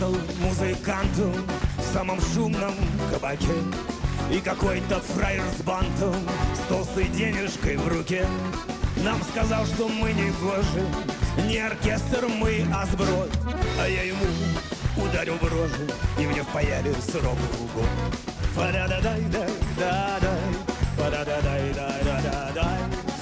работал музыкантом в самом шумном кабаке. И какой-то фраер с бантом, с толстой денежкой в руке, нам сказал, что мы не гожи, не оркестр мы, а сброд. А я ему ударил в рожу, и мне впаяли срок в угол. Фа-да-да-дай-дай-да-дай, фа-да-да-дай-дай-да-дай,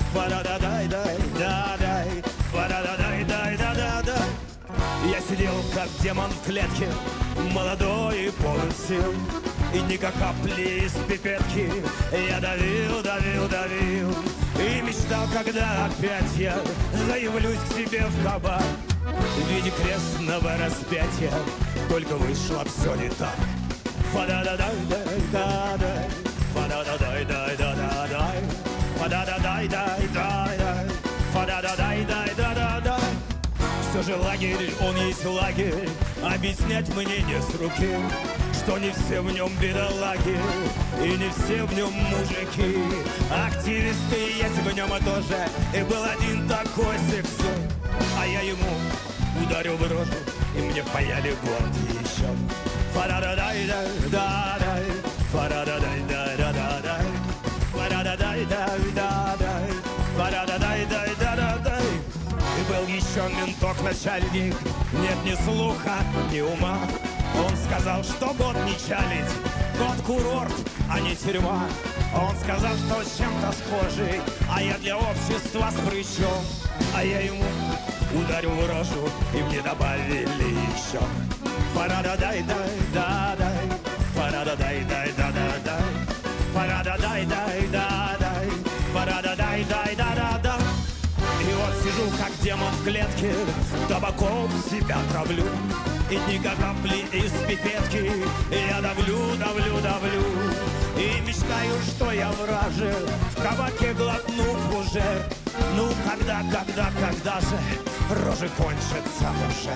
фа-да-да-дай-дай-да-дай, фа-да-да-дай-дай-да-дай. Я сидел как демон в клетке, молодой и полон сил, и ни капли из пипетки я давил, давил, давил. И мечтал, когда опять я заявлюсь к себе в кабак в виде крестного распятия, только вышло все не так. Фа-да-да-дай-дай-дай-дай, фа-да-да-дай-дай-дай-дай, фа-да-да-дай-дай-дай-дай, фа-да-да-дай-дай-дай-дай. Все же лагерь, он есть лагерь, объяснять мне не с руки, что не все в нем бедолаги, и не все в нем мужики. Активисты есть в нем тоже, и был один такой сексой, а я ему ударил в рожу, и мне впаяли год еще. Фа-да-да-дай-дай-дай-дай, фа-да-да-дай-дай-дай-дай, фа-да-да-дай-дай-дай-дай, фа-да-да-дай-дай-дай-дай. И был еще менток-начальник, нет ни слуха, ни ума. Он сказал, что год не чалить, год курорт, а не тюрьма. Он сказал, что с чем-то схожий, а я для общества с прыщом. А я ему ударил в рожу, и мне добавили еще. Фа-да-да-дай-дай-дай-дай, фа-да-да-дай-дай-дай-дай, фа-да-да-дай-дай-дай-дай, фа-да-да-дай-дай-дай-дай. И вот сижу, как демон в клетке, табаком себя травлю, и ни капли из пипетки я давлю, давлю, давлю. И мечтаю, что я враже в кабаке глотну фужер. Ну, когда же рожи кончатся уже?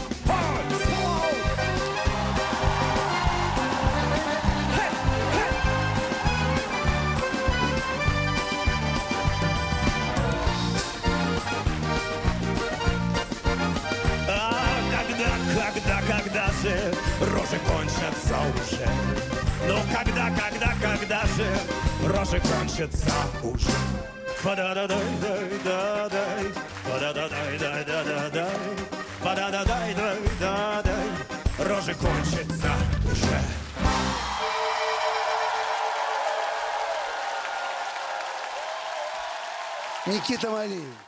Когда же рожи кончатся уже? Ну, когда же рожи кончатся уже? Фа-да-да-дай-дай-дай-дай, фа-да-да-дай-дай-дай-дай, фа-да-да-дай-дай-дай-дай, рожи кончатся уже. Никита Валиев.